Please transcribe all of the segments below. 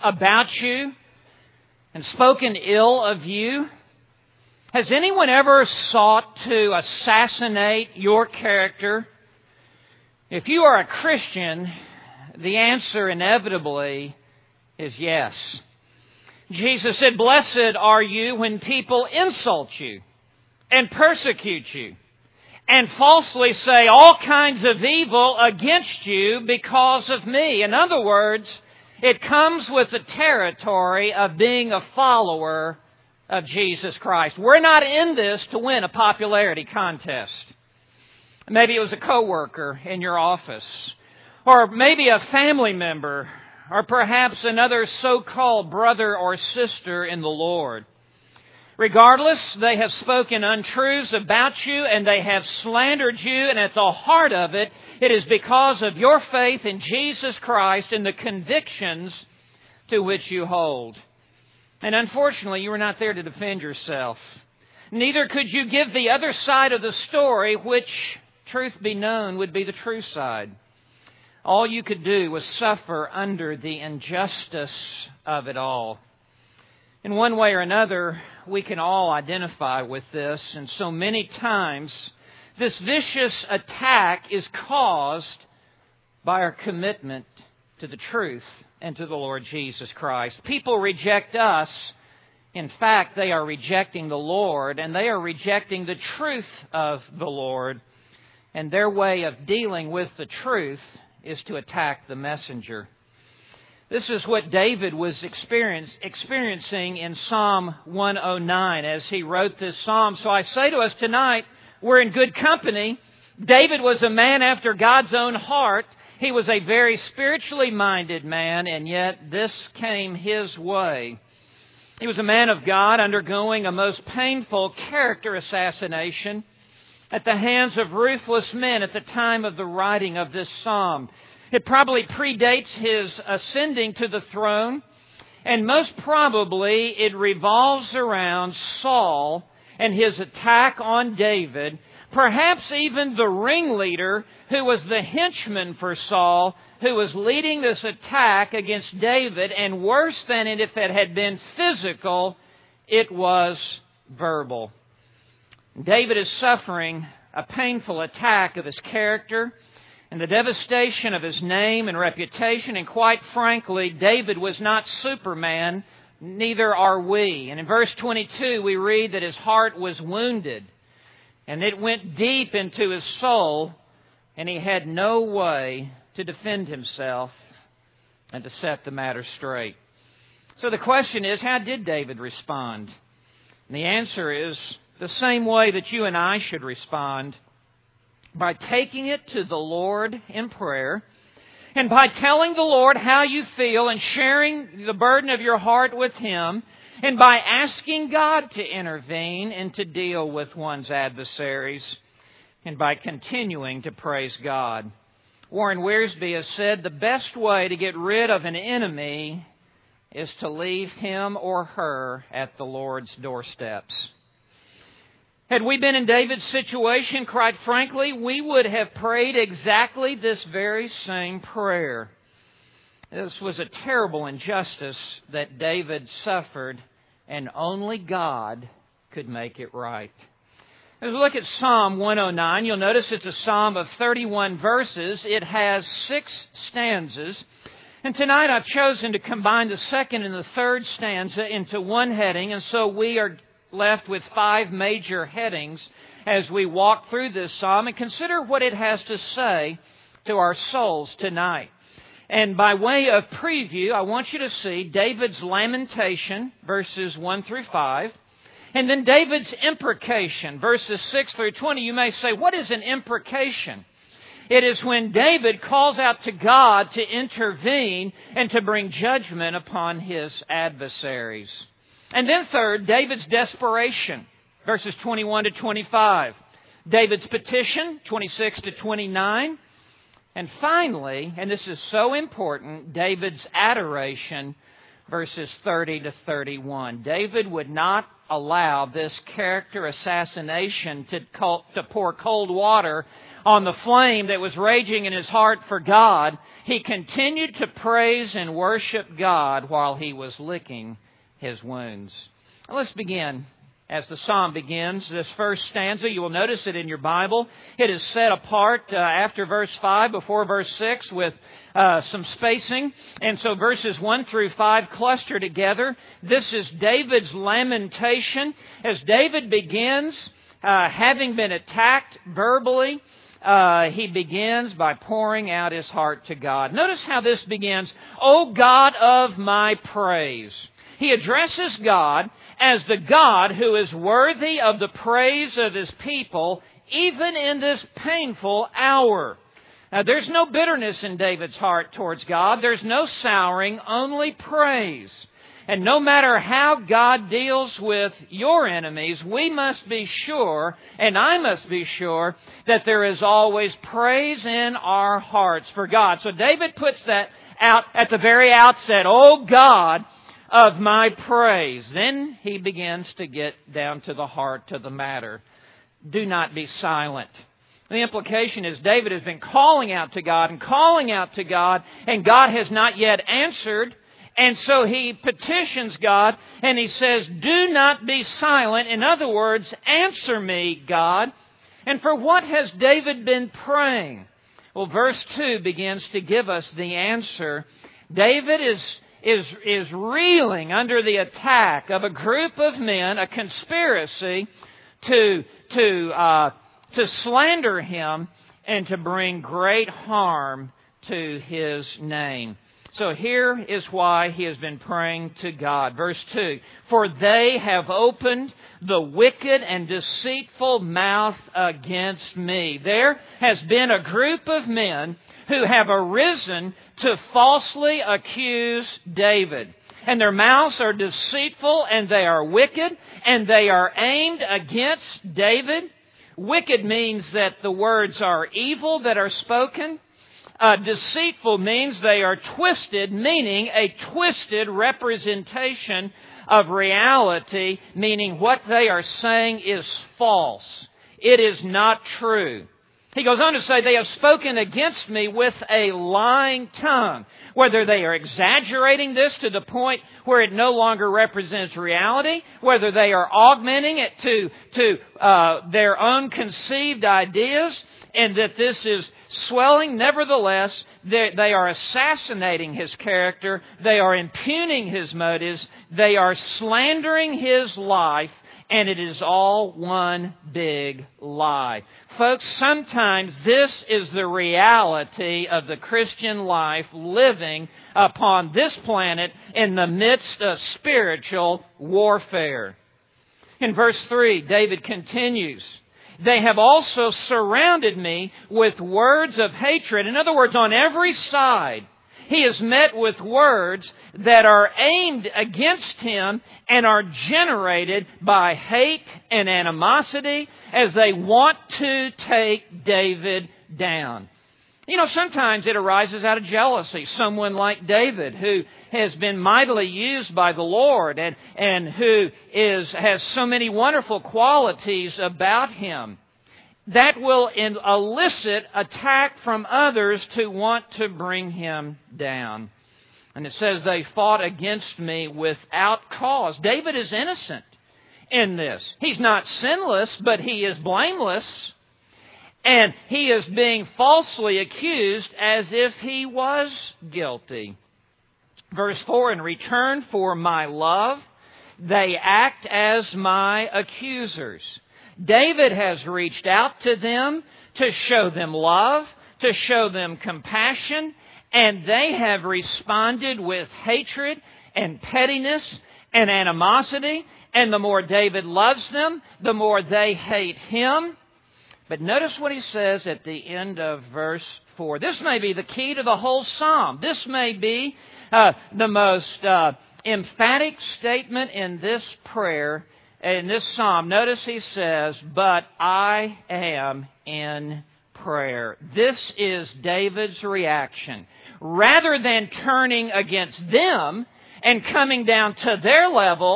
about you and spoken ill of you? Has anyone ever sought to assassinate your character? If you are a Christian, the answer inevitably is yes. Jesus said, "Blessed are you when people insult you and persecute you and falsely say all kinds of evil against you because of me." In other words, it comes with the territory of being a follower of Jesus Christ. We're not in this to win a popularity contest. Maybe it was a coworker in your office, or maybe a family member, or perhaps another so-called brother or sister in the Lord. Regardless, they have spoken untruths about you and they have slandered you, and at the heart of it, it is because of your faith in Jesus Christ and the convictions to which you hold. And unfortunately, you were not there to defend yourself. Neither could you give the other side of the story, which, truth be known, would be the true side. All you could do was suffer under the injustice of it all. In one way or another, we can all identify with this, and so many times this vicious attack is caused by our commitment to the truth and to the Lord Jesus Christ. People reject us. In fact, they are rejecting the Lord, and they are rejecting the truth of the Lord. And their way of dealing with the truth is to attack the messenger. This is what David was experiencing in Psalm 109 as he wrote this psalm. So I say to us tonight, we're in good company. David was a man after God's own heart. He was a very spiritually minded man, and yet this came his way. He was a man of God undergoing a most painful character assassination at the hands of ruthless men at the time of the writing of this psalm. It probably predates his ascending to the throne, and most probably it revolves around Saul and his attack on David, perhaps even the ringleader who was the henchman for Saul, who was leading this attack against David, and worse than it if it had been physical, it was verbal. David is suffering a painful attack of his character and the devastation of his name and reputation. And quite frankly, David was not Superman, neither are we. And in verse 22, we read that his heart was wounded, and it went deep into his soul, and he had no way to defend himself and to set the matter straight. So the question is, how did David respond? And the answer is the same way that you and I should respond, by taking it to the Lord in prayer, and by telling the Lord how you feel and sharing the burden of your heart with Him, and by asking God to intervene and to deal with one's adversaries, and by continuing to praise God. Warren Wiersbe has said the best way to get rid of an enemy is to leave him or her at the Lord's doorsteps. Had we been in David's situation, quite frankly, we would have prayed exactly this very same prayer. This was a terrible injustice that David suffered, and only God could make it right. As we look at Psalm 109, you'll notice it's a psalm of 31 verses. It has 6 stanzas. And tonight I've chosen to combine the second and the third stanza into one heading, and so we are left with 5 major headings as we walk through this psalm and consider what it has to say to our souls tonight. And by way of preview, I want you to see David's lamentation, verses 1 through 5, and then David's imprecation, verses 6 through 20. You may say, what is an imprecation? It is when David calls out to God to intervene and to bring judgment upon his adversaries. And then third, David's desperation, verses 21 to 25. David's petition, 26 to 29. And finally, and this is so important, David's adoration, verses 30 to 31. David would not allow this character assassination to pour cold water on the flame that was raging in his heart for God. He continued to praise and worship God while he was licking his wounds. Now let's begin. As the psalm begins, this first stanza, you will notice it in your Bible. It is set apart after verse 5, before verse 6, with some spacing. And so verses 1 through 5 cluster together. This is David's lamentation. As David begins, having been attacked verbally, he begins by pouring out his heart to God. Notice how this begins. O God of my praise. He addresses God as the God who is worthy of the praise of His people, even in this painful hour. Now, there's no bitterness in David's heart towards God. There's no souring, only praise. And no matter how God deals with your enemies, we must be sure, and I must be sure, that there is always praise in our hearts for God. So David puts that out at the very outset. Oh God of my praise. Then he begins to get down to the heart of the matter. Do not be silent. The implication is David has been calling out to God and calling out to God, and God has not yet answered. And so he petitions God and he says, do not be silent. In other words, answer me, God. And for what has David been praying? Well, verse 2 begins to give us the answer. David is reeling under the attack of a group of men, a conspiracy to slander him and to bring great harm to his name. So here is why he has been praying to God. Verse 2, for they have opened the wicked and deceitful mouth against me. There has been a group of men who have arisen to falsely accuse David. And their mouths are deceitful and they are wicked and they are aimed against David. Wicked means that the words are evil that are spoken. Deceitful means they are twisted, meaning a twisted representation of reality, meaning what they are saying is false. It is not true. He goes on to say, they have spoken against me with a lying tongue. Whether they are exaggerating this to the point where it no longer represents reality, whether they are augmenting it to their own conceived ideas, and that this is swelling, nevertheless, they are assassinating his character, they are impugning his motives, they are slandering his life, and it is all one big lie. Folks, sometimes this is the reality of the Christian life living upon this planet in the midst of spiritual warfare. In verse 3, David continues, they have also surrounded me with words of hatred. In other words, on every side, he is met with words that are aimed against him and are generated by hate and animosity as they want to take David down. You know, sometimes it arises out of jealousy. Someone like David, who has been mightily used by the Lord and who has so many wonderful qualities about him, that will elicit attack from others to want to bring him down. And it says they fought against me without cause. David is innocent in this. He's not sinless, but he is blameless. And he is being falsely accused as if he was guilty. Verse 4, in return for my love, they act as my accusers. David has reached out to them to show them love, to show them compassion, and they have responded with hatred and pettiness and animosity. And the more David loves them, the more they hate him. But notice what he says at the end of verse 4. This may be the key to the whole psalm. This may be the most emphatic statement in this prayer, in this psalm. Notice he says, but I am in prayer. This is David's reaction. Rather than turning against them and coming down to their level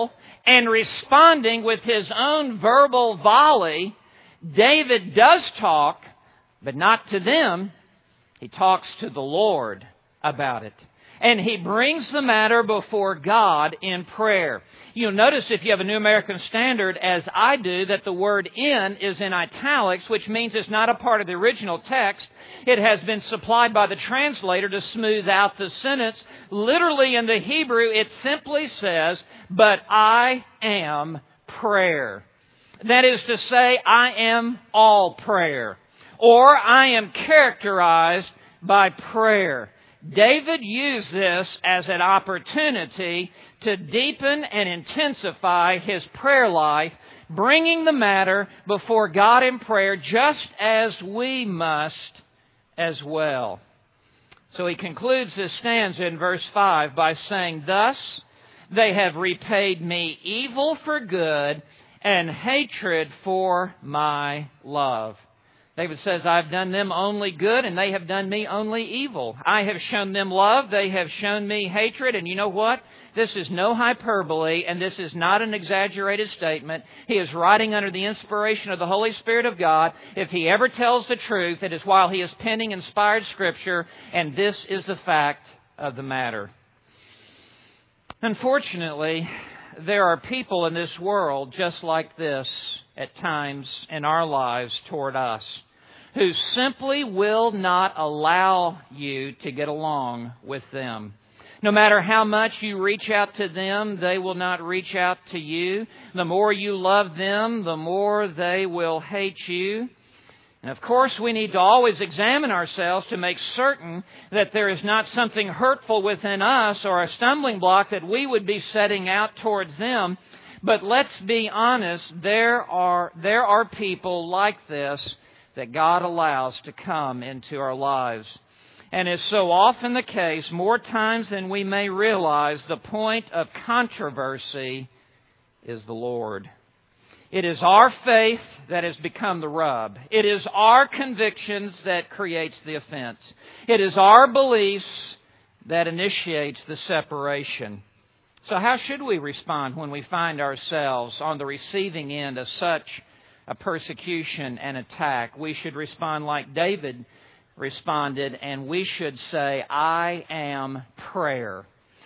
and responding with his own verbal volley, David does talk, but not to them. He talks to the Lord about it. And he brings the matter before God in prayer. You'll notice if you have a New American Standard, as I do, that the word "in" is in italics, which means it's not a part of the original text. It has been supplied by the translator to smooth out the sentence. Literally in the Hebrew, it simply says, "But I am prayer." That is to say, I am all prayer, or I am characterized by prayer. David used this as an opportunity to deepen and intensify his prayer life, bringing the matter before God in prayer, just as we must as well. So he concludes this stanza in verse 5 by saying, "Thus they have repaid me evil for good and hatred for my love." David says, "I've done them only good, and they have done me only evil. I have shown them love, they have shown me hatred." And you know what? This is no hyperbole, and this is not an exaggerated statement. He is writing under the inspiration of the Holy Spirit of God. If he ever tells the truth, it is while he is penning inspired Scripture, and this is the fact of the matter. Unfortunately, there are people in this world just like this at times in our lives toward us, who simply will not allow you to get along with them. No matter how much you reach out to them, they will not reach out to you. The more you love them, the more they will hate you. And of course, we need to always examine ourselves to make certain that there is not something hurtful within us or a stumbling block that we would be setting out towards them. But let's be honest, there are people like this that God allows to come into our lives. And as so often the case, more times than we may realize, the point of controversy is the Lord. It is our faith that has become the rub. It is our convictions that creates the offense. It is our beliefs that initiates the separation. So how should we respond when we find ourselves on the receiving end of such a persecution and attack? We should respond like David responded, and we should say, "I am prayer.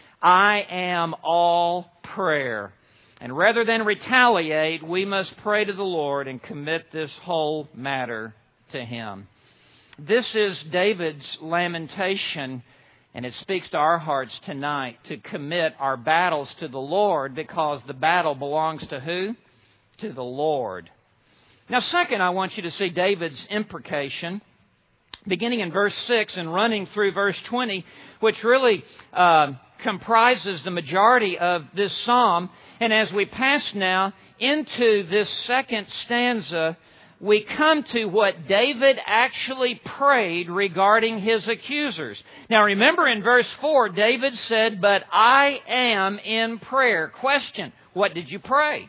I am all prayer." And rather than retaliate, we must pray to the Lord and commit this whole matter to Him. This is David's lamentation, and it speaks to our hearts tonight to commit our battles to the Lord, because the battle belongs to who? To the Lord. Now, second, I want you to see David's imprecation, beginning in verse 6 and running through verse 20, which really comprises the majority of this psalm. And as we pass now into this second stanza, we come to what David actually prayed regarding his accusers. Now remember in verse 4, David said, "But I am in prayer." Question, what did you pray?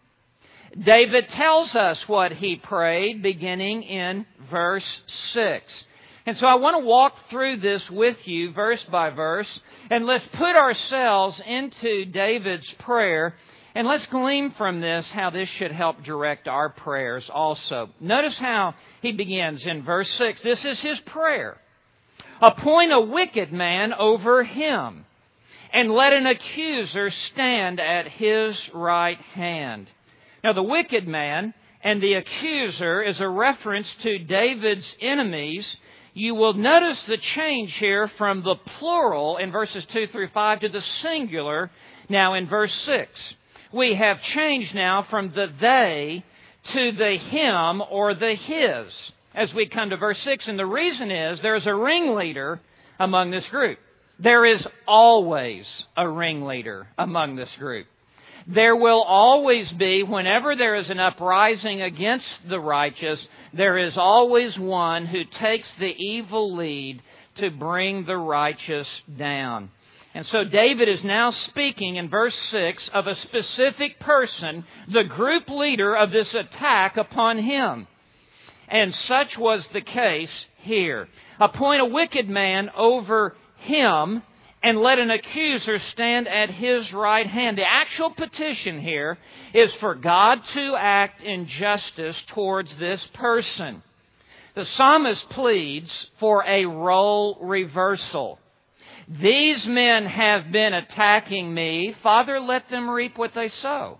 David tells us what he prayed beginning in verse 6. And so I want to walk through this with you verse by verse, and let's put ourselves into David's prayer, and let's glean from this how this should help direct our prayers also. Notice how he begins in verse 6. This is his prayer. "Appoint a wicked man over him, and let an accuser stand at his right hand." Now, the wicked man and the accuser is a reference to David's enemies. You will notice the change here from the plural in verses 2 through 5 to the singular now in verse 6. We have changed now from the they to the him or the his as we come to verse 6. And the reason is there's a ringleader among this group. There is always a ringleader among this group. There will always be, whenever there is an uprising against the righteous, there is always one who takes the evil lead to bring the righteous down. And so David is now speaking in verse 6 of a specific person, the group leader of this attack upon him. And such was the case here. "Appoint a wicked man over him, and let an accuser stand at his right hand. The actual petition here is for God to act in justice towards this person. The psalmist pleads for a role reversal. These men have been attacking me. Father, let them reap what they sow.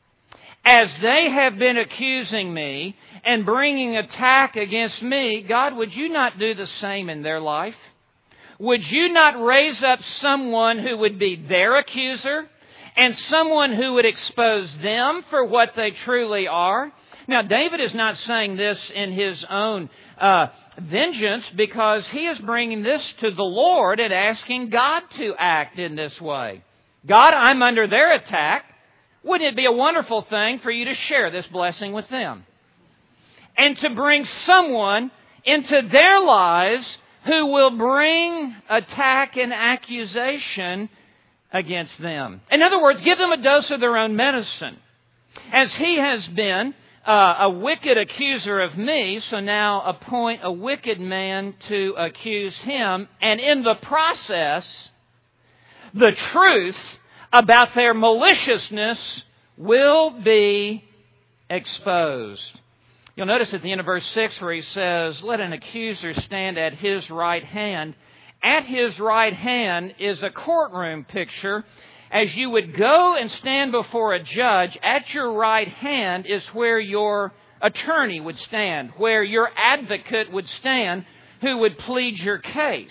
As they have been accusing me and bringing attack against me, God, would you not do the same in their life? Would you not raise up someone who would be their accuser and someone who would expose them for what they truly are? Now, David is not saying this in his own vengeance, because he is bringing this to the Lord and asking God to act in this way. God, I'm under their attack. Wouldn't it be a wonderful thing for you to share this blessing with them? And to bring someone into their lives who will bring attack and accusation against them. In other words, give them a dose of their own medicine. As he has been a wicked accuser of me, so now appoint a wicked man to accuse him, and in the process, the truth about their maliciousness will be exposed. You'll notice at the end of verse 6 where he says, let an accuser stand at his right hand. At his right hand is a courtroom picture. As you would go and stand before a judge, at your right hand is where your attorney would stand, where your advocate would stand who would plead your case.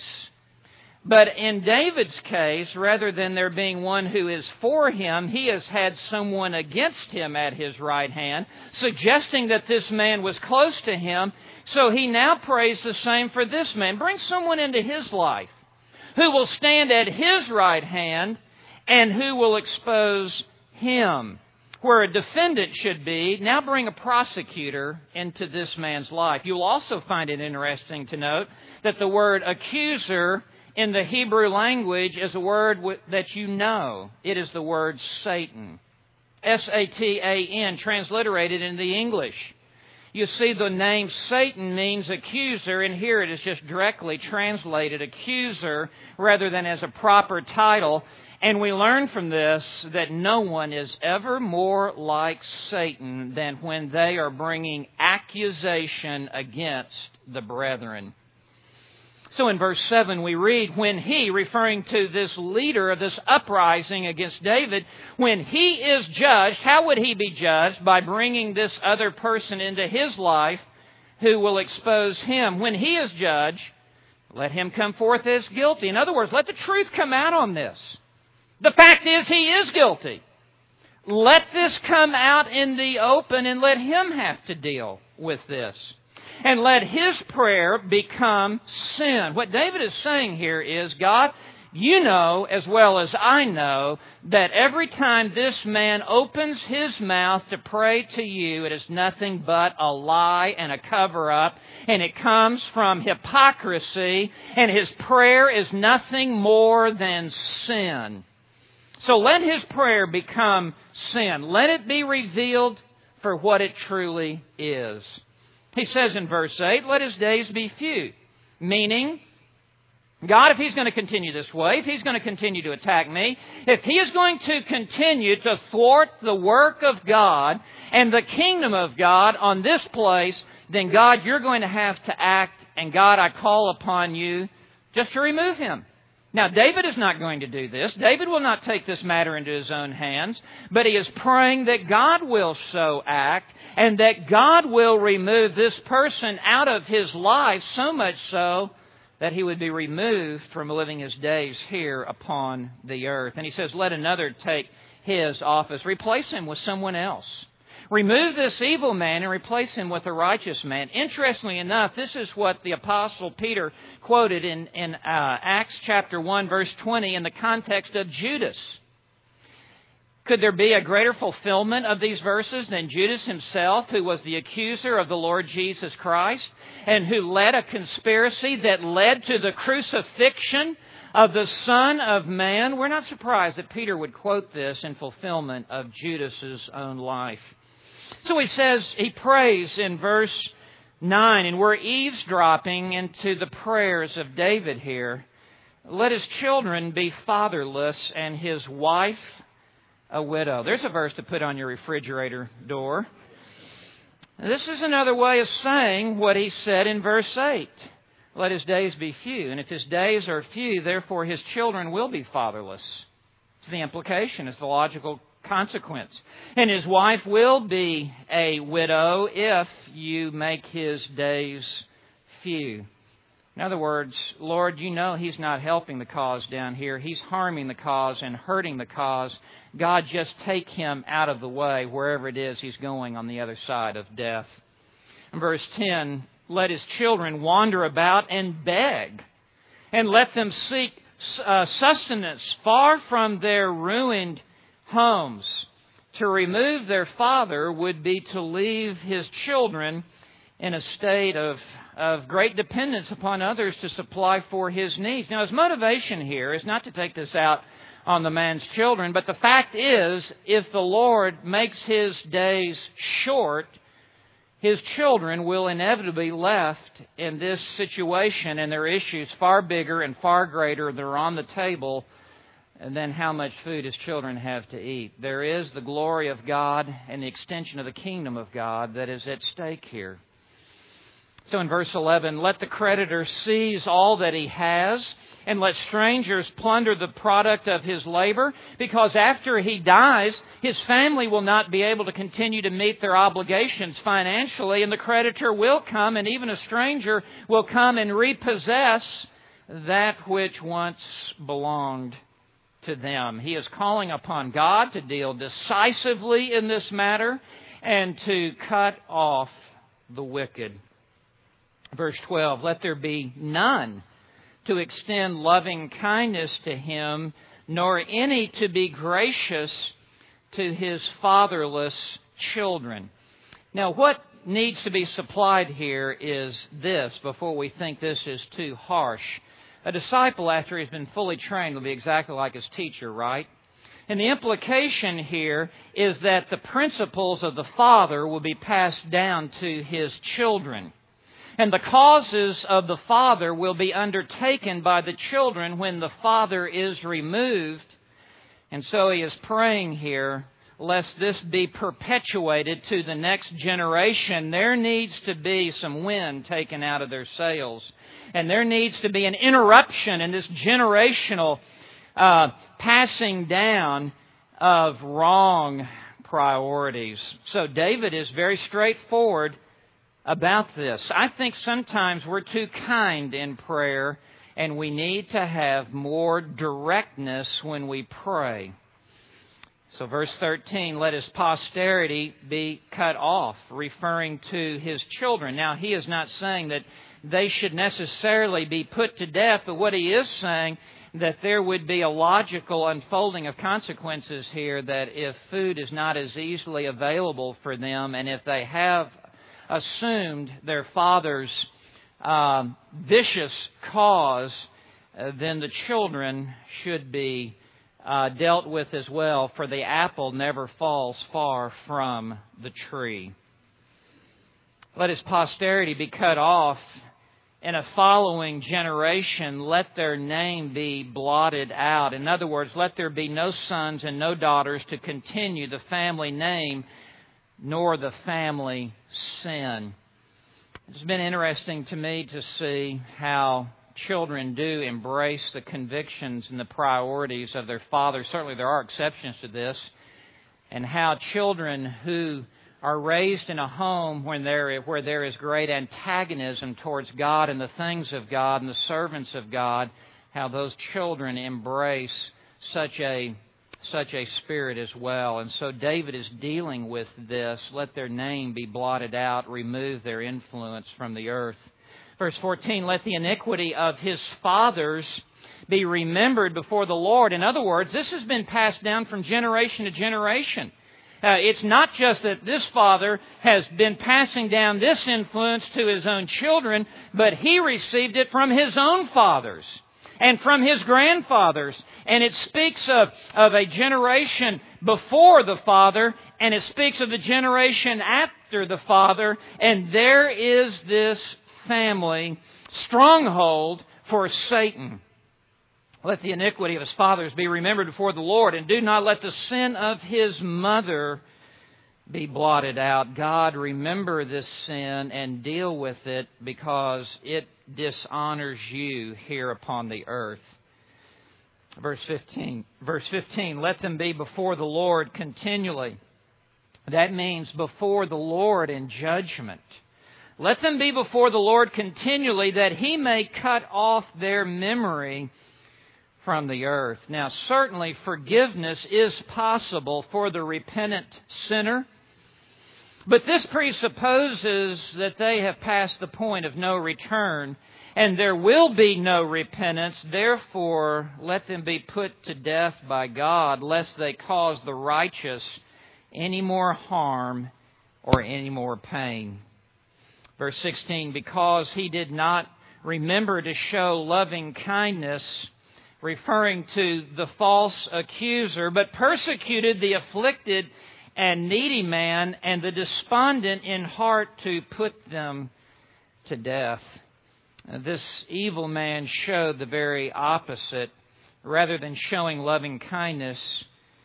But in David's case, rather than there being one who is for him, he has had someone against him at his right hand, suggesting that this man was close to him. So he now prays the same for this man. Bring someone into his life who will stand at his right hand and who will expose him. Where a defendant should be, now bring a prosecutor into this man's life. You'll also find it interesting to note that the word accuser in the Hebrew language is a word that you know. It is the word Satan. S-A-T-A-N, transliterated in the English. You see, the name Satan means accuser, and here it is just directly translated accuser rather than as a proper title. And we learn from this that no one is ever more like Satan than when they are bringing accusation against the brethren. So in verse 7 we read, when he, referring to this leader of this uprising against David, when he is judged, how would he be judged? By bringing this other person into his life who will expose him. When he is judged, let him come forth as guilty. In other words, let the truth come out on this. The fact is, he is guilty. Let this come out in the open and let him have to deal with this. And let his prayer become sin. What David is saying here is, God, you know as well as I know that every time this man opens his mouth to pray to you, it is nothing but a lie and a cover-up, and it comes from hypocrisy, and his prayer is nothing more than sin. So let his prayer become sin. Let it be revealed for what it truly is. He says in verse 8, let his days be few. Meaning, God, if he's going to continue this way, if he's going to continue to attack me, if he is going to continue to thwart the work of God and the kingdom of God on this place, then God, you're going to have to act. And God, I call upon you just to remove him. Now, David is not going to do this. David will not take this matter into his own hands, but he is praying that God will so act and that God will remove this person out of his life, so much so that he would be removed from living his days here upon the earth. And he says, let another take his office. Replace him with someone else. Remove this evil man and replace him with a righteous man. Interestingly enough, this is what the Apostle Peter quoted in Acts chapter 1, verse 20 in the context of Judas. Could there be a greater fulfillment of these verses than Judas himself, who was the accuser of the Lord Jesus Christ and who led a conspiracy that led to the crucifixion of the Son of Man? We're not surprised that Peter would quote this in fulfillment of Judas's own life. So he says, he prays in verse 9, and we're eavesdropping into the prayers of David here. let his children be fatherless, and his wife a widow. There's a verse to put on your refrigerator door. This is another way of saying what he said in verse 8. Let his days be few. And if his days are few, therefore his children will be fatherless. It's the implication. It's the logical consequence. And his wife will be a widow if you make his days few. In other words, Lord, you know he's not helping the cause down here. He's harming the cause and hurting the cause. God, just take him out of the way wherever it is he's going on the other side of death. In verse 10, let his children wander about and beg, and let them seek sustenance far from their ruined homes. To remove their father would be to leave his children in a state of great dependence upon others to supply for his needs. Now, his motivation here is not to take this out on the man's children, but the fact is, if the Lord makes his days short, his children will inevitably be left in this situation, and their issues far bigger and far greater that are on the table than how much food his children have to eat. There is the glory of God and the extension of the kingdom of God that is at stake here. So in verse 11, let the creditor seize all that he has, and let strangers plunder the product of his labor, because after he dies, his family will not be able to continue to meet their obligations financially, and the creditor will come, and even a stranger will come and repossess that which once belonged to them. He is calling upon God to deal decisively in this matter and to cut off the wicked. Verse 12, let there be none to extend loving kindness to him, nor any to be gracious to his fatherless children. Now, what needs to be supplied here is this, before we think this is too harsh. A disciple, after he's been fully trained, will be exactly like his teacher, right? And the implication here is that the principles of the father will be passed down to his children. And the causes of the father will be undertaken by the children when the father is removed. And so he is praying here, lest this be perpetuated to the next generation. There needs to be some wind taken out of their sails. And there needs to be an interruption in this generational passing down of wrong priorities. So David is very straightforward about this. I think sometimes we're too kind in prayer, and we need to have more directness when we pray. So verse 13, let his posterity be cut off, referring to his children. Now, he is not saying that they should necessarily be put to death, but what he is saying, that there would be a logical unfolding of consequences here, that if food is not as easily available for them, and if they have assumed their father's vicious cause, then the children should be dealt with as well, for the apple never falls far from the tree. Let his posterity be cut off. In a following generation, let their name be blotted out. In other words, let there be no sons and no daughters to continue the family name, nor the family sin. It's been interesting to me to see how children do embrace the convictions and the priorities of their fathers. Certainly there are exceptions to this. And how children who are raised in a home where there is great antagonism towards God and the things of God and the servants of God, how those children embrace such a spirit as well. And so David is dealing with this. Let their name be blotted out, remove their influence from the earth. Verse 14, let the iniquity of his fathers be remembered before the Lord. In other words, this has been passed down from generation to generation. It's not just that this father has been passing down this influence to his own children, but he received it from his own fathers and from his grandfathers. And it speaks of a generation before the father, and it speaks of the generation after the father. And there is this family stronghold for Satan. Let the iniquity of his fathers be remembered before the Lord, and do not let the sin of his mother be blotted out. God, remember this sin and deal with it, because it dishonors you here upon the earth. Verse 15, let them be before the Lord continually. That means before the Lord in judgment. Let them be before the Lord continually, that He may cut off their memory from the earth. Now, certainly forgiveness is possible for the repentant sinner, but this presupposes that they have passed the point of no return, and there will be no repentance. Therefore, let them be put to death by God, lest they cause the righteous any more harm or any more pain. Verse 16, because he did not remember to show loving kindness, referring to the false accuser, but persecuted the afflicted and needy man and the despondent in heart, to put them to death. This evil man showed the very opposite. Rather than showing loving kindness,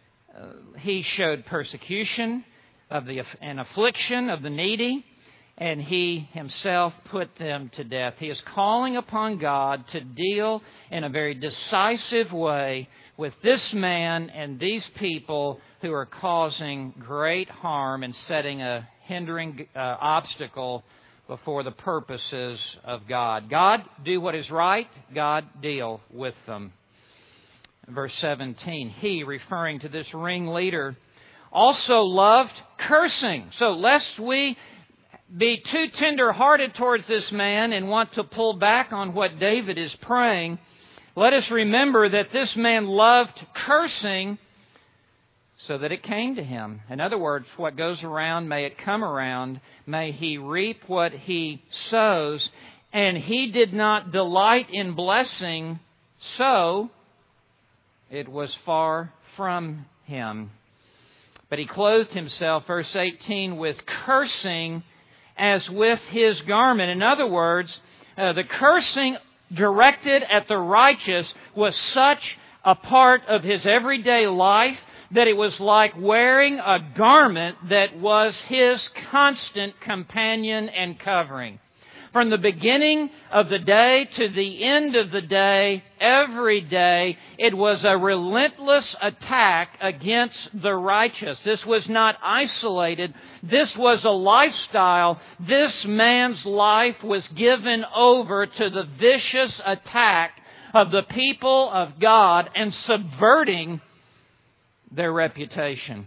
he showed persecution and affliction of the needy, and he himself put them to death. He is calling upon God to deal in a very decisive way with this man and these people who are causing great harm and setting a hindering obstacle before the purposes of God. God, do what is right. God, deal with them. Verse 17, he, referring to this ringleader, also loved cursing. So lest we be too tender-hearted towards this man and want to pull back on what David is praying, let us remember that this man loved cursing so that it came to him. In other words, what goes around, may it come around. May he reap what he sows. And he did not delight in blessing, so it was far from him. But he clothed himself, verse 18, with cursing as with his garment. In other words, the cursing directed at the righteous was such a part of his everyday life that it was like wearing a garment that was his constant companion and covering. From the beginning of the day to the end of the day, every day, it was a relentless attack against the righteous. This was not isolated. This was a lifestyle. This man's life was given over to the vicious attack of the people of God and subverting their reputation.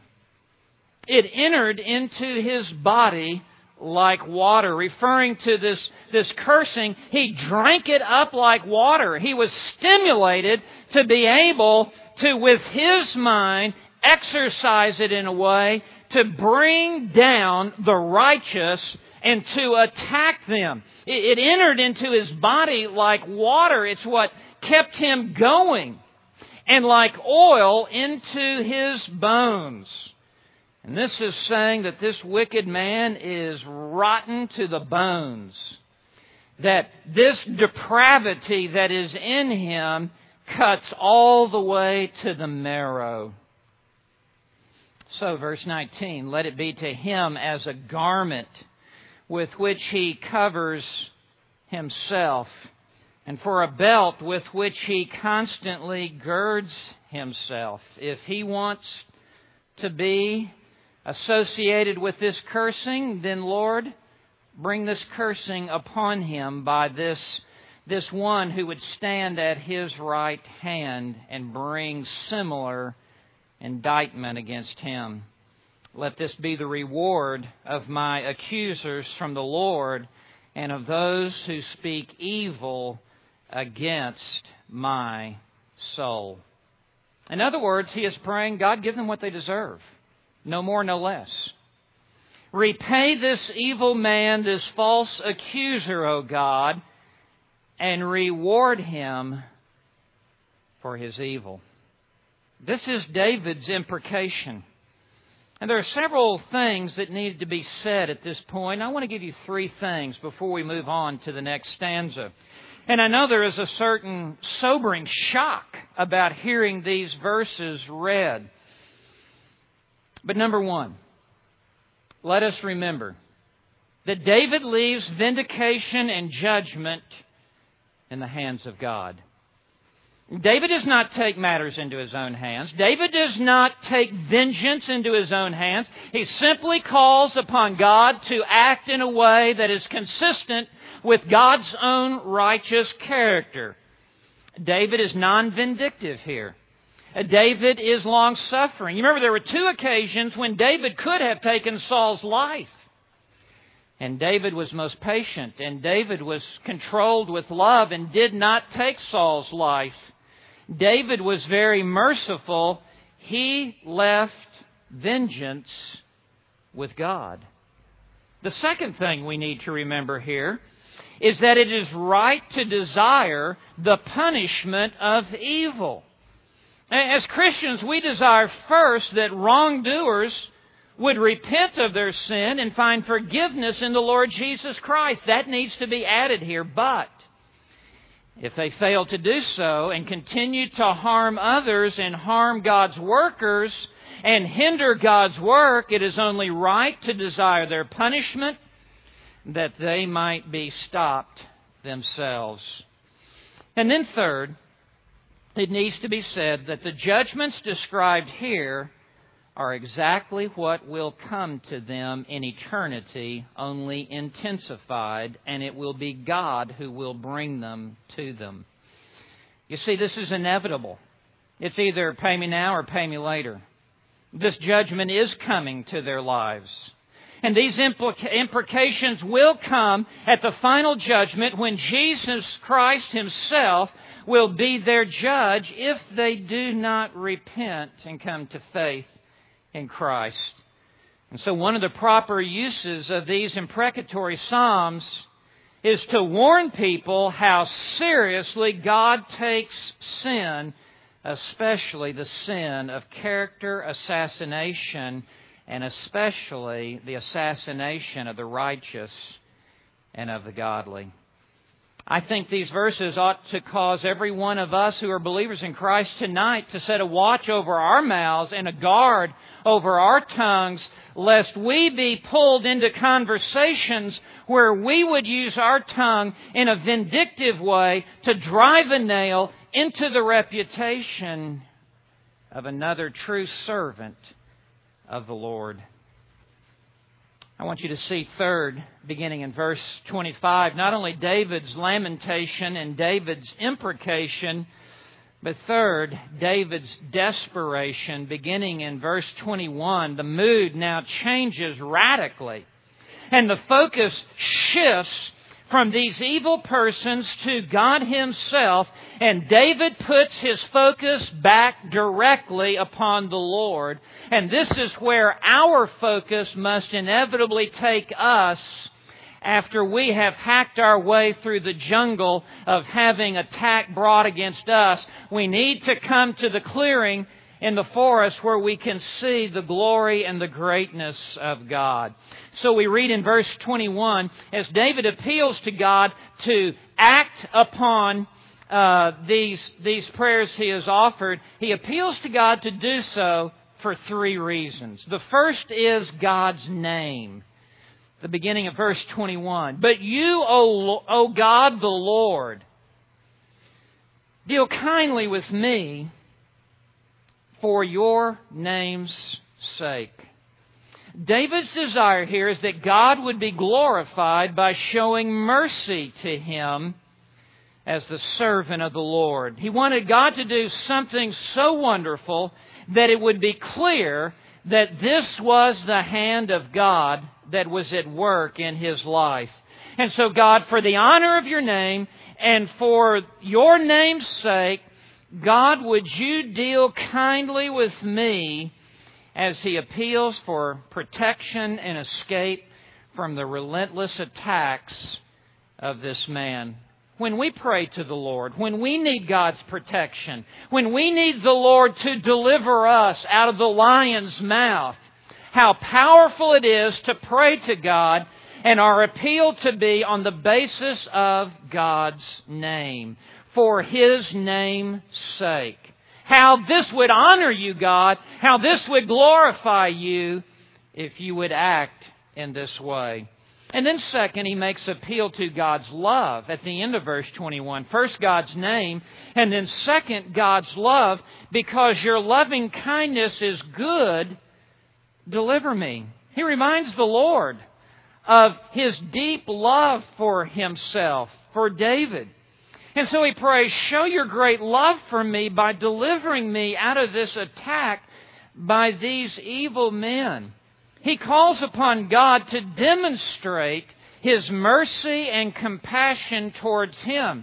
It entered into his body like water. Referring to this cursing, he drank it up like water. He was stimulated to be able to, with his mind, exercise it in a way to bring down the righteous and to attack them. It entered into his body like water. It's what kept him going. And like oil into his bones. And this is saying that this wicked man is rotten to the bones. That this depravity that is in him cuts all the way to the marrow. So, verse 19, let it be to him as a garment with which he covers himself, and for a belt with which he constantly girds himself. If he wants to be associated with this cursing, then Lord, bring this cursing upon him by this one who would stand at his right hand and bring similar indictment against him. Let this be the reward of my accusers from the Lord, and of those who speak evil against my soul. In other words, he is praying, God, give them what they deserve. No more, no less. Repay this evil man, this false accuser, O God, and reward him for his evil. This is David's imprecation. And there are several things that need to be said at this point. I want to give you three things before we move on to the next stanza. And I know there is a certain sobering shock about hearing these verses read. But number one, let us remember that David leaves vindication and judgment in the hands of God. David does not take matters into his own hands. David does not take vengeance into his own hands. He simply calls upon God to act in a way that is consistent with God's own righteous character. David is non-vindictive here. David is long-suffering. You remember there were two occasions when David could have taken Saul's life. And David was most patient, and David was controlled with love and did not take Saul's life. David was very merciful. He left vengeance with God. The second thing we need to remember here is that it is right to desire the punishment of evil. As Christians, we desire first that wrongdoers would repent of their sin and find forgiveness in the Lord Jesus Christ. That needs to be added here. But if they fail to do so and continue to harm others and harm God's workers and hinder God's work, it is only right to desire their punishment that they might be stopped themselves. And then third, it needs to be said that the judgments described here are exactly what will come to them in eternity, only intensified, and it will be God who will bring them to them. You see, this is inevitable. It's either pay me now or pay me later. This judgment is coming to their lives. And these imprecations will come at the final judgment when Jesus Christ Himself will be their judge if they do not repent and come to faith in Christ. And so one of the proper uses of these imprecatory psalms is to warn people how seriously God takes sin, especially the sin of character assassination, and especially the assassination of the righteous and of the godly. I think these verses ought to cause every one of us who are believers in Christ tonight to set a watch over our mouths and a guard over our tongues, lest we be pulled into conversations where we would use our tongue in a vindictive way to drive a nail into the reputation of another true servant of the Lord. I want you to see third, beginning in verse 25, not only David's lamentation and David's imprecation, but third, David's desperation, beginning in verse 21. The mood now changes radically, and the focus shifts from these evil persons to God Himself, and David puts his focus back directly upon the Lord. And this is where our focus must inevitably take us after we have hacked our way through the jungle of having attack brought against us. We need to come to the clearing in the forest where we can see the glory and the greatness of God. So we read in verse 21, as David appeals to God to act upon these prayers he has offered, he appeals to God to do so for three reasons. The first is God's name. The beginning of verse 21. But you, O God the Lord, deal kindly with me for your name's sake. David's desire here is that God would be glorified by showing mercy to him as the servant of the Lord. He wanted God to do something so wonderful that it would be clear that this was the hand of God that was at work in his life. And so God, for the honor of your name and for your name's sake, God, would you deal kindly with me as he appeals for protection and escape from the relentless attacks of this man. When we pray to the Lord, when we need God's protection, when we need the Lord to deliver us out of the lion's mouth, how powerful it is to pray to God and our appeal to be on the basis of God's name, for His name's sake. How this would honor you, God, how this would glorify you if you would act in this way. And then second, he makes appeal to God's love at the end of verse 21. First, God's name, and then second, God's love. Because your loving kindness is good, deliver me. He reminds the Lord of His deep love for Himself, for David. And so he prays, show your great love for me by delivering me out of this attack by these evil men. He calls upon God to demonstrate His mercy and compassion towards him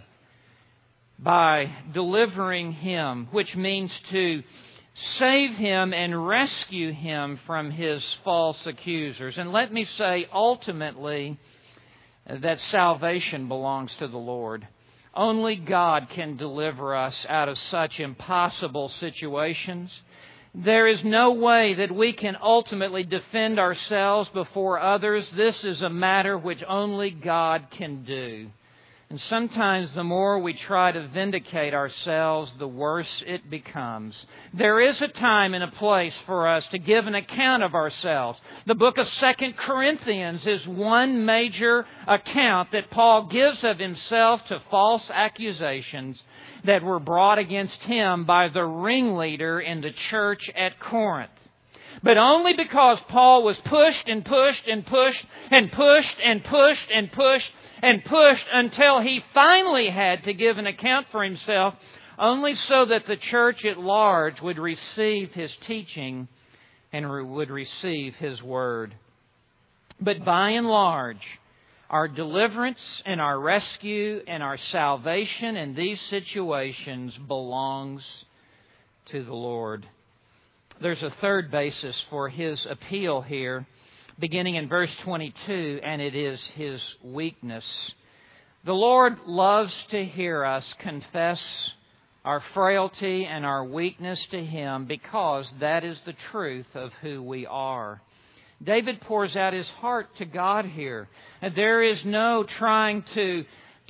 by delivering him, which means to save him and rescue him from his false accusers. And let me say, ultimately, that salvation belongs to the Lord. Only God can deliver us out of such impossible situations. There is no way that we can ultimately defend ourselves before others. This is a matter which only God can do. And sometimes the more we try to vindicate ourselves, the worse it becomes. There is a time and a place for us to give an account of ourselves. The book of 2 Corinthians is one major account that Paul gives of himself to false accusations that were brought against him by the ringleader in the church at Corinth. But only because Paul was pushed and pushed and pushed and pushed and pushed and pushed and pushed until he finally had to give an account for himself, only so that the church at large would receive his teaching and would receive his word. But by and large, our deliverance and our rescue and our salvation in these situations belongs to the Lord. There's a third basis for his appeal here, beginning in verse 22, and it is his weakness. The Lord loves to hear us confess our frailty and our weakness to Him because that is the truth of who we are. David pours out his heart to God here. And there is no trying to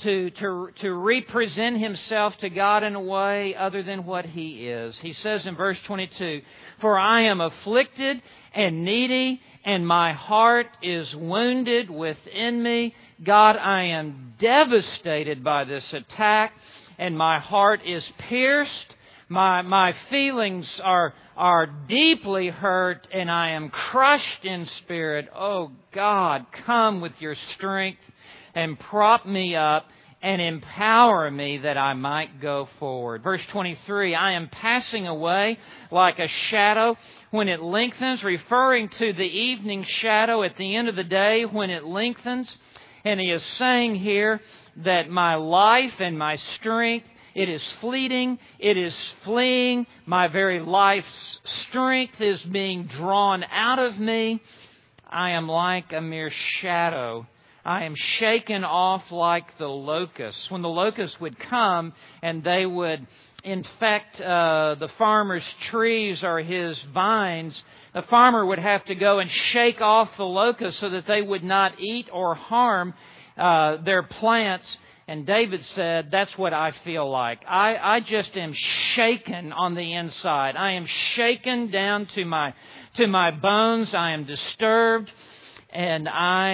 represent himself to God in a way other than what He is. He says in verse 22, "For I am afflicted and needy, and my heart is wounded within me. God, I am devastated by this attack, and my heart is pierced. My feelings are deeply hurt, and I am crushed in spirit. Oh God, come with your strength and prop me up and empower me that I might go forward." Verse 23, "I am passing away like a shadow when it lengthens," referring to the evening shadow at the end of the day when it lengthens. And he is saying here that my life and my strength, it is fleeting, it is fleeing, my very life's strength is being drawn out of me. I am like a mere shadow. I am shaken off like the locusts. When the locusts would come and they would infect the farmer's trees or his vines, the farmer would have to go and shake off the locusts so that they would not eat or harm their plants. And David said, that's what I feel like. I just am shaken on the inside. I am shaken down to my bones. I am disturbed, and I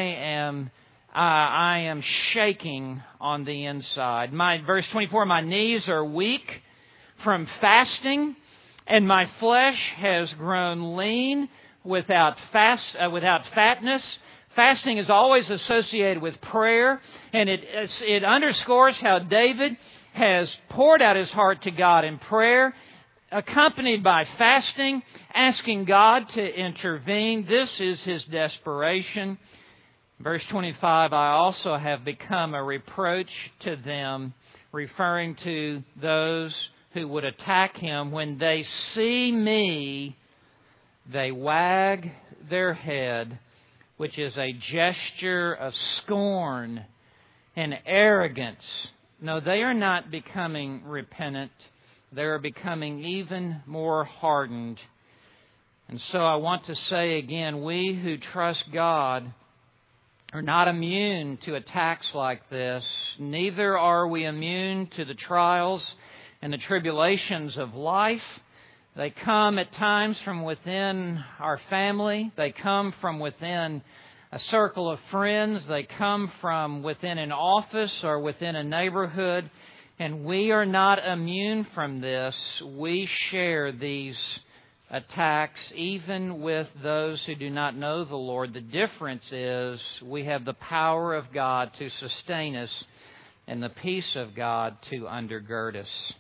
am shaking on the inside. Verse 24, "My knees are weak from fasting, and my flesh has grown lean without fatness." Fasting is always associated with prayer, and it underscores how David has poured out his heart to God in prayer, accompanied by fasting, asking God to intervene. This is his desperation. Verse 25, "I also have become a reproach to them," referring to those who would attack him. "When they see me, they wag their head," which is a gesture of scorn and arrogance. No, they are not becoming repentant. They are becoming even more hardened. And so I want to say again, we who trust God are not immune to attacks like this. Neither are we immune to the trials and the tribulations of life. They come at times from within our family. They come from within a circle of friends. They come from within an office or within a neighborhood. And we are not immune from this. We share these attacks even with those who do not know the Lord. The difference is we have the power of God to sustain us and the peace of God to undergird us.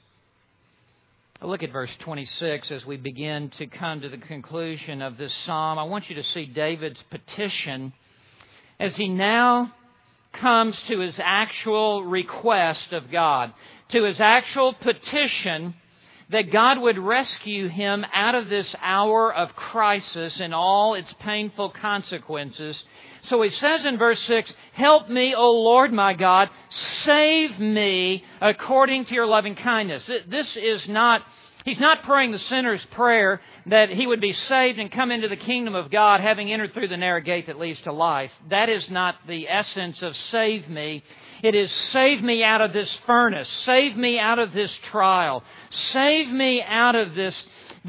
Look at verse 26 as we begin to come to the conclusion of this psalm. I want you to see David's petition as he now comes to his actual request of God, to his actual petition that God would rescue him out of this hour of crisis and all its painful consequences. So he says in verse 6, "Help me, O Lord my God, save me according to your loving kindness." He's not praying the sinner's prayer that he would be saved and come into the kingdom of God having entered through the narrow gate that leads to life. That is not the essence of save me. It is save me out of this furnace. Save me out of this trial. Save me out of this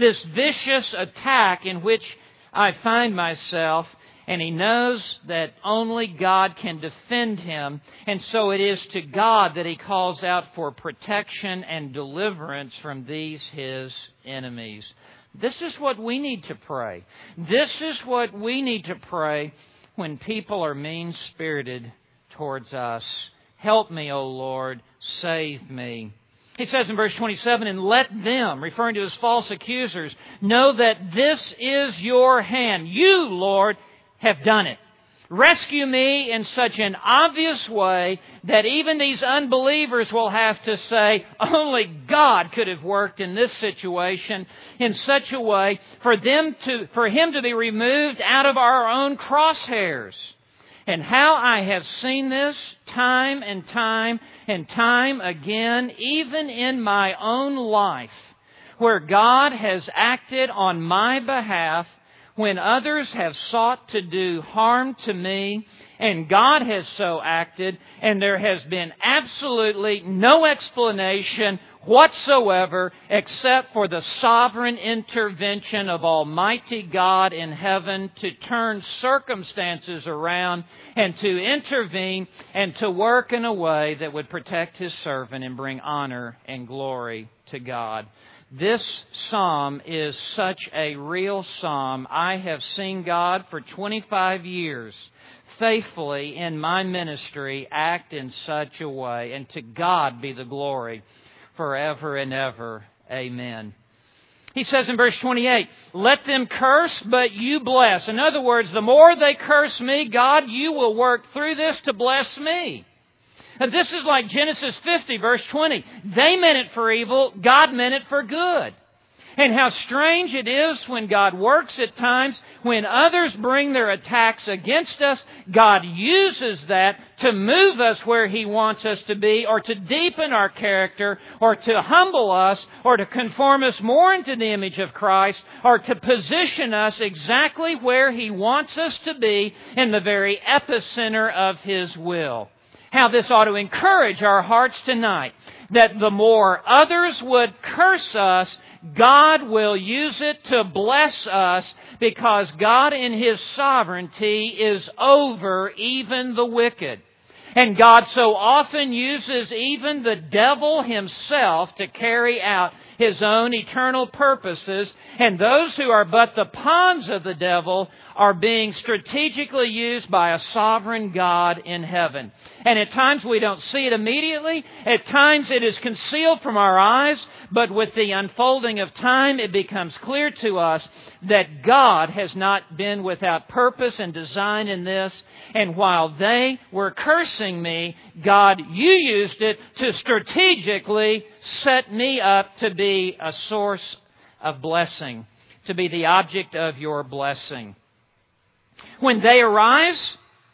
vicious attack in which I find myself. And he knows that only God can defend him. And so it is to God that he calls out for protection and deliverance from these his enemies. This is what we need to pray. This is what we need to pray when people are mean-spirited towards us. Help me, O Lord, save me. He says in verse 27, "And let them," referring to his false accusers, "know that this is your hand. You, Lord, have done it. Rescue me in such an obvious way that even these unbelievers will have to say, only God could have worked in this situation in such a way for him to be removed out of our own crosshairs." And how I have seen this time and time and time again, even in my own life, where God has acted on my behalf when others have sought to do harm to me, and God has so acted, and there has been absolutely no explanation whatsoever except for the sovereign intervention of Almighty God in heaven to turn circumstances around and to intervene and to work in a way that would protect His servant and bring honor and glory to God. This psalm is such a real psalm. I have seen God for 25 years faithfully in my ministry act in such a way. And to God be the glory forever and ever. Amen. He says in verse 28, "Let them curse, but you bless." In other words, the more they curse me, God, you will work through this to bless me. This is like Genesis 50, verse 20. They meant it for evil, God meant it for good. And how strange it is when God works at times, when others bring their attacks against us, God uses that to move us where He wants us to be, or to deepen our character, or to humble us, or to conform us more into the image of Christ, or to position us exactly where He wants us to be in the very epicenter of His will. How this ought to encourage our hearts tonight, that the more others would curse us, God will use it to bless us, because God in His sovereignty is over even the wicked. And God so often uses even the devil himself to carry out His own eternal purposes, and those who are but the pawns of the devil are being strategically used by a sovereign God in heaven. And at times we don't see it immediately. At times it is concealed from our eyes. But with the unfolding of time, it becomes clear to us that God has not been without purpose and design in this. And while they were cursing me, God, you used it to strategically set me up to be a source of blessing, to be the object of your blessing. When they arise,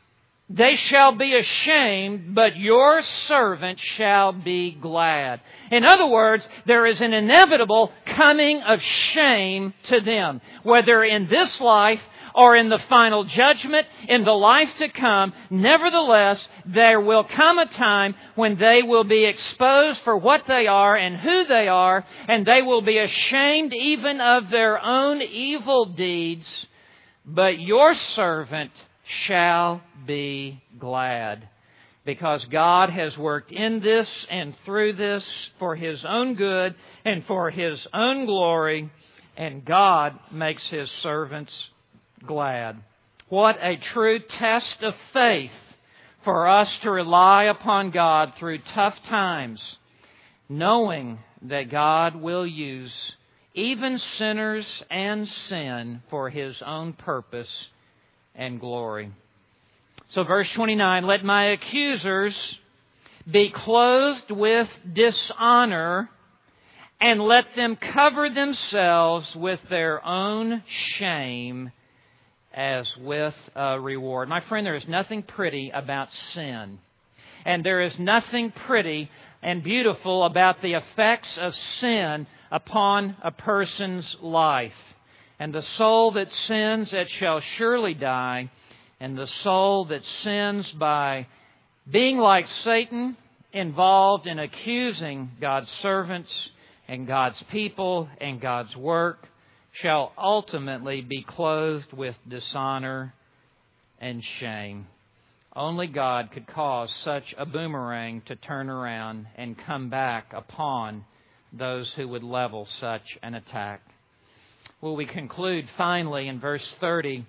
they shall be ashamed, but your servant shall be glad. In other words, there is an inevitable coming of shame to them, whether in this life or in the final judgment, in the life to come. Nevertheless, there will come a time when they will be exposed for what they are and who they are, and they will be ashamed even of their own evil deeds. But your servant shall be glad, because God has worked in this and through this for His own good and for His own glory, and God makes His servants glad. What a true test of faith for us to rely upon God through tough times, knowing that God will use even sinners and sin for His own purpose and glory. So verse 29, let my accusers be clothed with dishonor, and let them cover themselves with their own shame as with a reward. My friend, there is nothing pretty about sin. And there is nothing pretty and beautiful about the effects of sin upon a person's life. And the soul that sins, it shall surely die. And the soul that sins by being like Satan, involved in accusing God's servants and God's people and God's work, shall ultimately be clothed with dishonor and shame. Only God could cause such a boomerang to turn around and come back upon those who would level such an attack. Well, we conclude finally in verse 30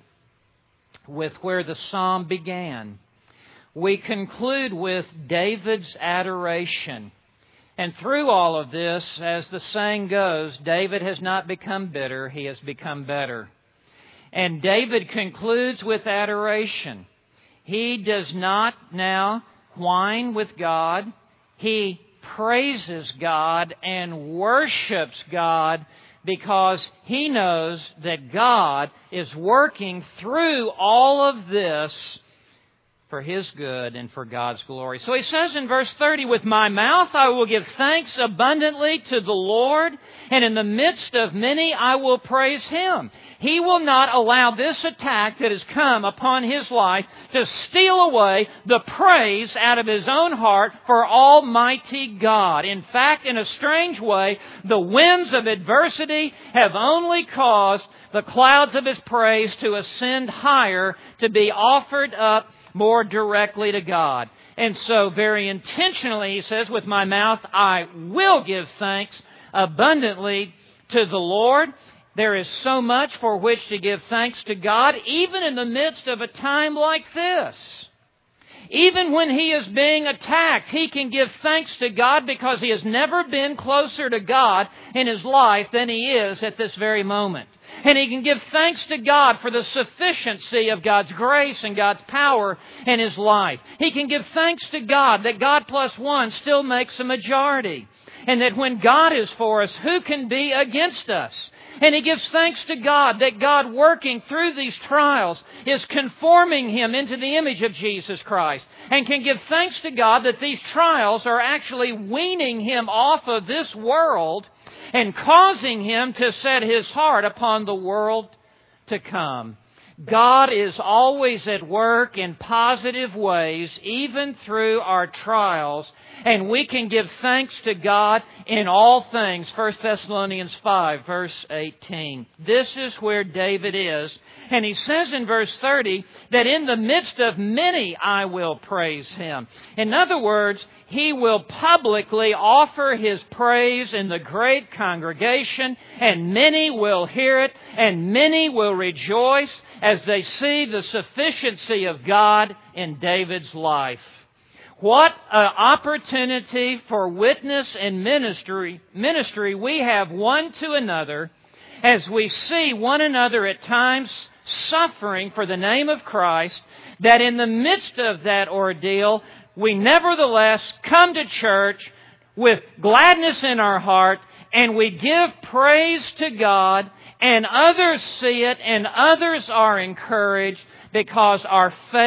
with where the psalm began. We conclude with David's adoration. And through all of this, as the saying goes, David has not become bitter, he has become better. And David concludes with adoration. He does not now whine with God. He praises God and worships God, because he knows that God is working through all of this for His good and for God's glory. So he says in verse 30, with my mouth I will give thanks abundantly to the Lord, and in the midst of many I will praise Him. He will not allow this attack that has come upon his life to steal away the praise out of his own heart for Almighty God. In fact, in a strange way, the winds of adversity have only caused the clouds of his praise to ascend higher, to be offered up more directly to God. And so very intentionally he says, with my mouth I will give thanks abundantly to the Lord. There is so much for which to give thanks to God, even in the midst of a time like this. Even when he is being attacked, he can give thanks to God, because he has never been closer to God in his life than he is at this very moment. And he can give thanks to God for the sufficiency of God's grace and God's power in his life. He can give thanks to God that God plus one still makes a majority. And that when God is for us, who can be against us? And he gives thanks to God that God, working through these trials, is conforming him into the image of Jesus Christ. And can give thanks to God that these trials are actually weaning him off of this world and causing him to set his heart upon the world to come. God is always at work in positive ways, even through our trials, and we can give thanks to God in all things. 1 Thessalonians 5, verse 18. This is where David is. And he says in verse 30 that in the midst of many I will praise Him. In other words, he will publicly offer his praise in the great congregation, and many will hear it, and many will rejoice as they see the sufficiency of God in David's life. What an opportunity for witness and ministry we have one to another, as we see one another at times suffering for the name of Christ, that in the midst of that ordeal, we nevertheless come to church with gladness in our heart, and we give praise to God, and others see it, and others are encouraged, because our faith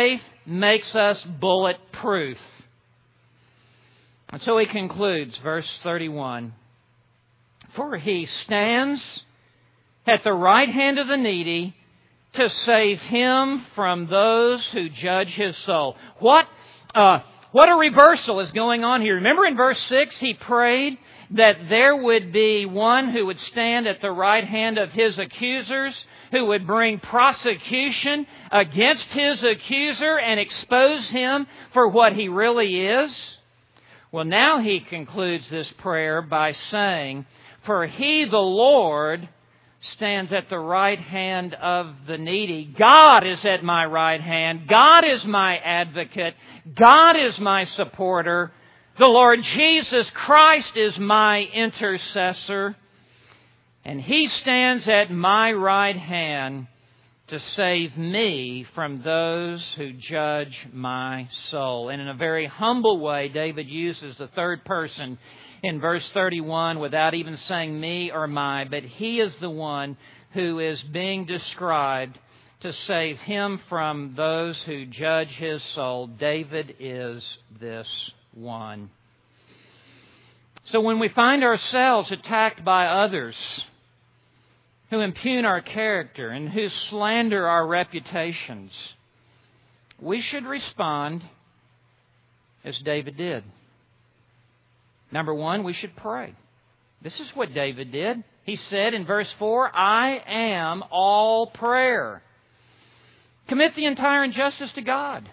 makes us bulletproof. And so he concludes, verse 31, "For he stands at the right hand of the needy to save him from those who judge his soul." What a reversal is going on here. Remember in verse 6, he prayed that there would be one who would stand at the right hand of his accusers, who would bring prosecution against his accuser and expose him for what he really is. Well, now he concludes this prayer by saying, "For he, the Lord, stands at the right hand of the needy." God is at my right hand. God is my advocate. God is my supporter. The Lord Jesus Christ is my intercessor. And He stands at my right hand to save me from those who judge my soul. And in a very humble way, David uses the third person in verse 31 without even saying me or my, but he is the one who is being described to save him from those who judge his soul. David is this one. So when we find ourselves attacked by others who impugn our character and who slander our reputations, we should respond as David did. Number one, we should pray. This is what David did. He said in verse 4, "I am all prayer." Commit the entire injustice to God.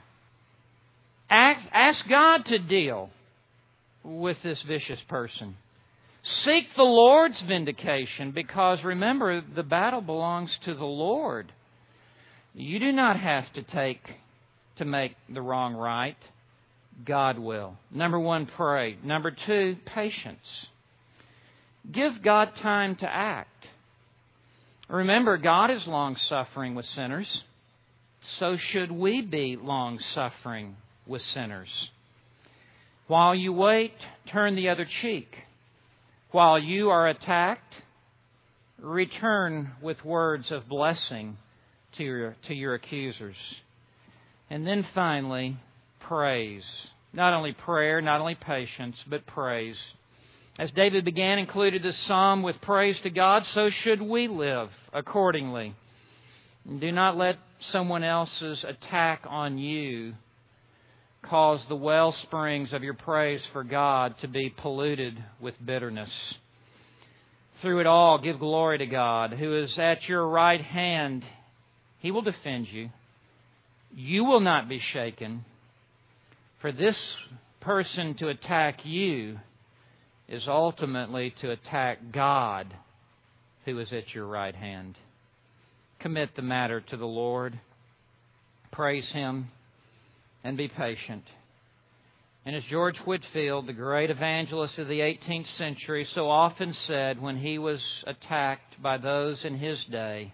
Ask God to deal with this vicious person. Seek the Lord's vindication, because remember, the battle belongs to the Lord. You do not have to make the wrong right. God will. Number one, pray. Number two, patience. Give God time to act. Remember, God is long-suffering with sinners. So should we be long-suffering with sinners. While you wait, turn the other cheek. While you are attacked, return with words of blessing to your accusers. And then finally, praise. Not only prayer, not only patience, but praise. As David began and concluded this psalm with praise to God, so should we live accordingly. And do not let someone else's attack on you cause the well springs of your praise for God to be polluted with bitterness. Through it all, give glory to God, who is at your right hand. He will defend you. You will not be shaken. For this person to attack you is ultimately to attack God, who is at your right hand. Commit the matter to the Lord. Praise Him. And be patient. And as George Whitefield, the great evangelist of the 18th century, so often said when he was attacked by those in his day,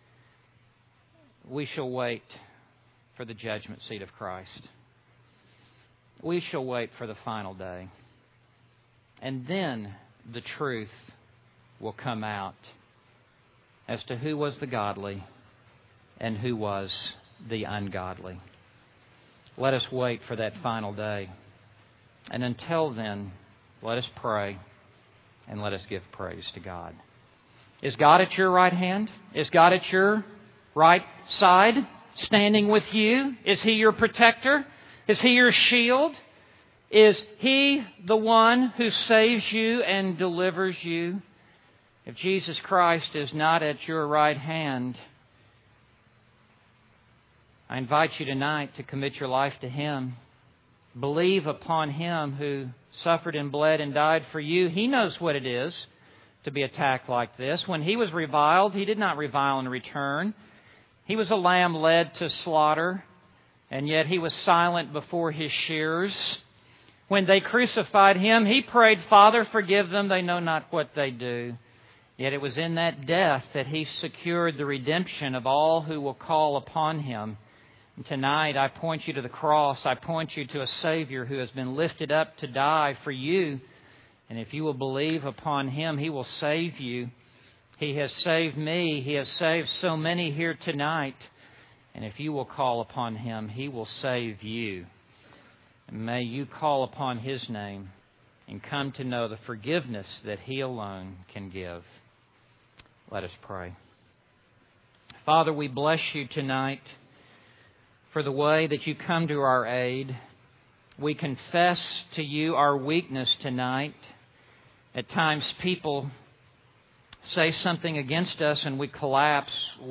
we shall wait for the judgment seat of Christ. We shall wait for the final day. And then the truth will come out as to who was the godly and who was the ungodly. Let us wait for that final day. And until then, let us pray and let us give praise to God. Is God at your right hand? Is God at your right side, standing with you? Is He your protector? Is He your shield? Is He the one who saves you and delivers you? If Jesus Christ is not at your right hand, I invite you tonight to commit your life to Him. Believe upon Him who suffered and bled and died for you. He knows what it is to be attacked like this. When He was reviled, He did not revile in return. He was a lamb led to slaughter, and yet He was silent before His shearers. When they crucified Him, He prayed, "Father, forgive them, they know not what they do." Yet it was in that death that He secured the redemption of all who will call upon Him. And tonight I point you to the cross. I point you to a Savior who has been lifted up to die for you. And if you will believe upon Him, He will save you. He has saved me. He has saved so many here tonight. And if you will call upon Him, He will save you. And may you call upon His name and come to know the forgiveness that He alone can give. Let us pray. Father, we bless You tonight for the way that You come to our aid. We confess to You our weakness tonight. At times people say something against us and we collapse.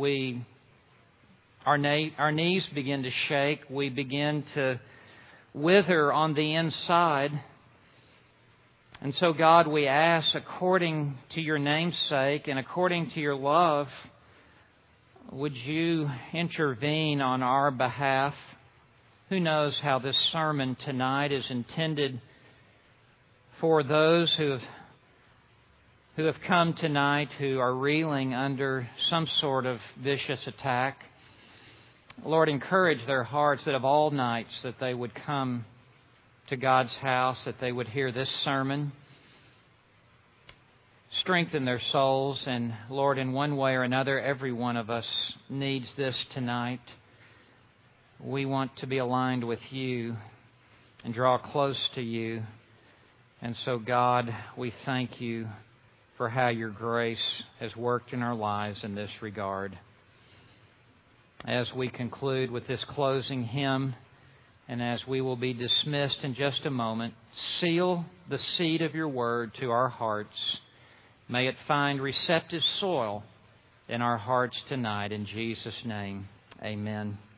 Our knees begin to shake. We begin to wither on the inside. And so, God, we ask, according to Your name's sake and according to Your love, would You intervene on our behalf? Who knows how this sermon tonight is intended for those who have come tonight who are reeling under some sort of vicious attack. Lord, encourage their hearts that of all nights that they would come to God's house, that they would hear this sermon. Strengthen their souls, and Lord, in one way or another, every one of us needs this tonight. We want to be aligned with You and draw close to You. And so, God, we thank You for how Your grace has worked in our lives in this regard. As we conclude with this closing hymn, and as we will be dismissed in just a moment, seal the seed of Your word to our hearts. May it find receptive soil in our hearts tonight. In Jesus' name, amen.